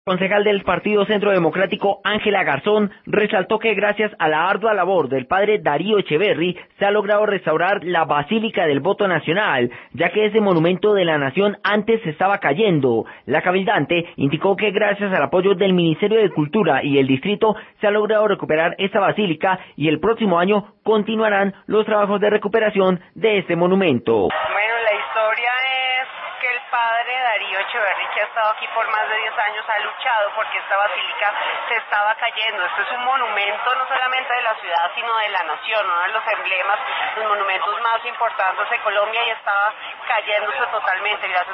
Concejal del Partido Centro Democrático, Ángela Garzón, resaltó que gracias a la ardua labor del padre Darío Echeverri se ha logrado restaurar la Basílica del Voto Nacional, ya que ese monumento de la nación antes se estaba cayendo. La cabildante indicó que gracias al apoyo del Ministerio de Cultura y el Distrito se ha logrado recuperar esta basílica y el próximo año continuarán los trabajos de recuperación de este monumento. Bueno, la historia es que el padre Darío Echeverri, que ha estado aquí por más de 10 años, ha luchado porque esta basílica se estaba cayendo. Este es un monumento no solamente de la ciudad, sino de la nación, uno de los emblemas, los monumentos más importantes de Colombia, y estaba cayéndose totalmente. Gracias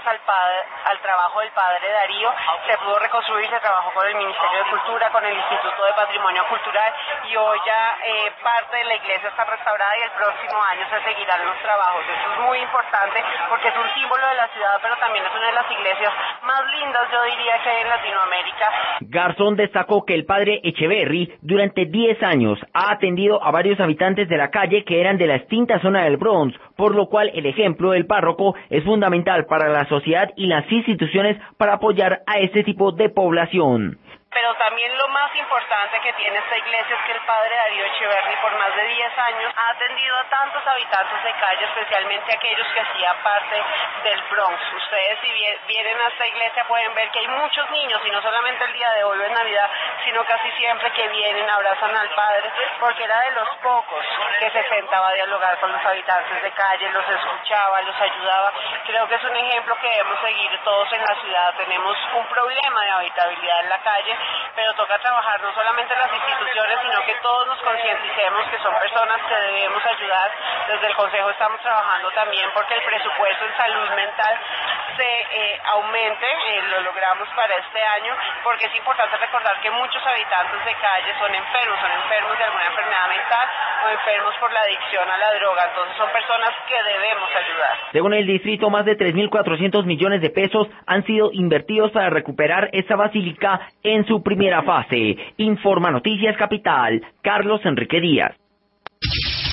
al trabajo del padre Darío se pudo reconstruir, se trabajó con el Ministerio de Cultura, con el Instituto de Patrimonio Cultural, y hoy ya parte de la iglesia está restaurada y el próximo año se seguirán los trabajos. Esto es muy importante porque es un símbolo de la ciudad, pero también es una de las iglesias más lindas, yo diría, que hay en Latinoamérica. Garzón destacó que el padre Echeverri durante 10 años ha atendido a varios habitantes de la calle que eran de la extinta zona del Bronx, por lo cual el ejemplo del párroco es fundamental para la sociedad y las instituciones para apoyar a este tipo de población. Pero también lo más importante que tiene esta iglesia es que el padre Darío Echeverri por más de 10 años ha atendido a tantos habitantes de calle, especialmente aquellos que hacían parte del Bronx. Ustedes si vienen a esta iglesia pueden ver que hay muchos niños, y no solamente el día de hoy o en Navidad, sino casi siempre que vienen, abrazan al padre, porque era de los pocos que se sentaba a dialogar con los habitantes de calle, los escuchaba, los ayudaba. Creo que es un ejemplo que debemos seguir todos en la ciudad. Tenemos un problema de habitabilidad en la calle, pero toca trabajar no solamente en las instituciones, sino que todos nos concienticemos que son personas que debemos ayudar. Desde el Consejo estamos trabajando también porque el presupuesto en salud mental se aumente, lo logramos para este año, porque es importante recordar que muchos habitantes de calle son enfermos de alguna enfermedad mental o enfermos por la adicción a la droga, entonces son personas que debemos ayudar. Según el distrito, más de 3.400 millones de pesos han sido invertidos para recuperar esta basílica en su primera fase. Informa Noticias Capital, Carlos Enrique Díaz.